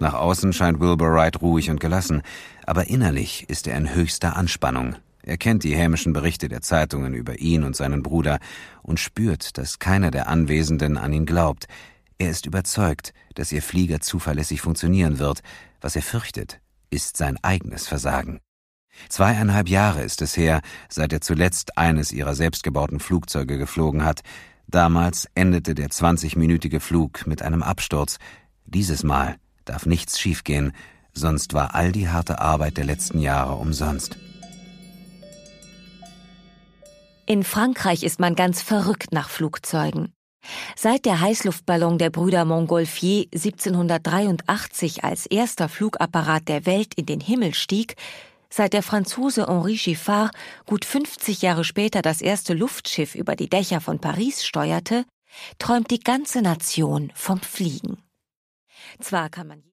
Nach außen scheint Wilbur Wright ruhig und gelassen, aber innerlich ist er in höchster Anspannung. Er kennt die hämischen Berichte der Zeitungen über ihn und seinen Bruder und spürt, dass keiner der Anwesenden an ihn glaubt. Er ist überzeugt, dass ihr Flieger zuverlässig funktionieren wird. Was er fürchtet, ist sein eigenes Versagen. 2,5 Jahre ist es her, seit er zuletzt eines ihrer selbstgebauten Flugzeuge geflogen hat. Damals endete der 20-minütige Flug mit einem Absturz. Dieses Mal darf nichts schiefgehen, sonst war all die harte Arbeit der letzten Jahre umsonst. In Frankreich ist man ganz verrückt nach Flugzeugen. Seit der Heißluftballon der Brüder Montgolfier 1783 als erster Flugapparat der Welt in den Himmel stieg, seit der Franzose Henri Giffard gut 50 Jahre später das erste Luftschiff über die Dächer von Paris steuerte, träumt die ganze Nation vom Fliegen. Zwar kann man